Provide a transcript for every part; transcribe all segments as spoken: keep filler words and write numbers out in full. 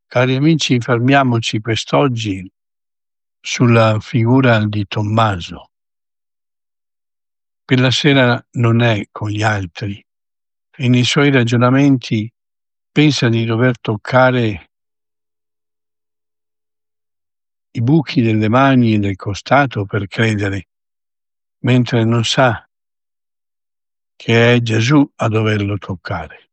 Cari amici, fermiamoci quest'oggi sulla figura di Tommaso. Quella sera non è con gli altri e nei suoi ragionamenti pensa di dover toccare i buchi delle mani e del costato per credere, mentre non sa che è Gesù a doverlo toccare.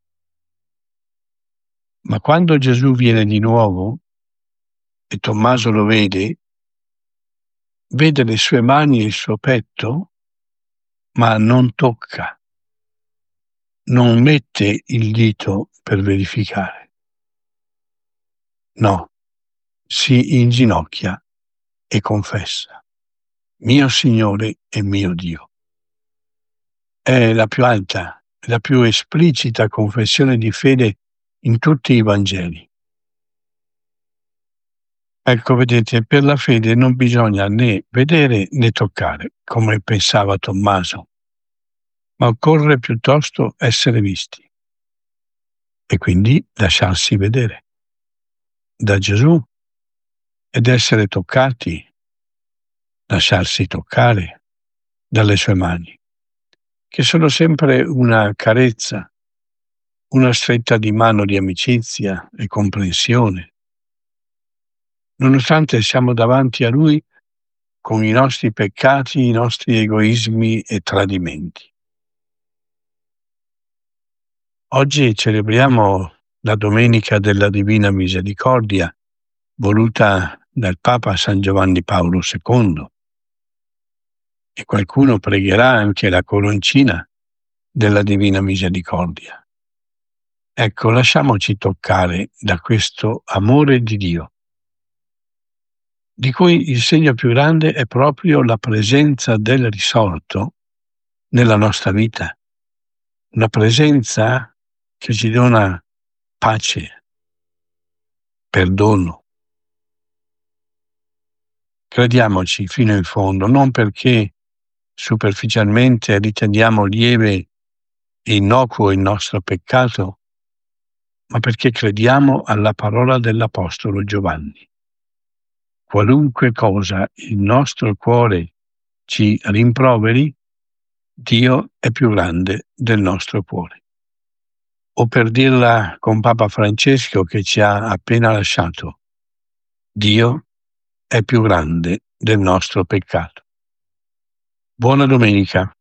Ma quando Gesù viene di nuovo e Tommaso lo vede, vede le sue mani e il suo petto, ma non tocca, non mette il dito per verificare. No, si inginocchia e confessa: mio Signore e mio Dio. È la più alta, la più esplicita confessione di fede in tutti i Vangeli. Ecco, vedete, per la fede non bisogna né vedere né toccare, come pensava Tommaso, ma occorre piuttosto essere visti e quindi lasciarsi vedere da Gesù ed essere toccati, lasciarsi toccare dalle sue mani, che sono sempre una carezza, una stretta di mano di amicizia e comprensione, nonostante siamo davanti a Lui con i nostri peccati, i nostri egoismi e tradimenti. Oggi celebriamo la Domenica della Divina Misericordia, voluta dal Papa San Giovanni Paolo secondo, e qualcuno pregherà anche la coroncina della Divina Misericordia. Ecco, lasciamoci toccare da questo amore di Dio, di cui il segno più grande è proprio la presenza del risorto nella nostra vita, una presenza che ci dona pace, perdono. Crediamoci fino in fondo, non perché superficialmente riteniamo lieve e innocuo il nostro peccato, ma perché crediamo alla parola dell'Apostolo Giovanni. Qualunque cosa il nostro cuore ci rimproveri, Dio è più grande del nostro cuore. O per dirla con Papa Francesco che ci ha appena lasciato, Dio è più grande del nostro peccato. Buona domenica.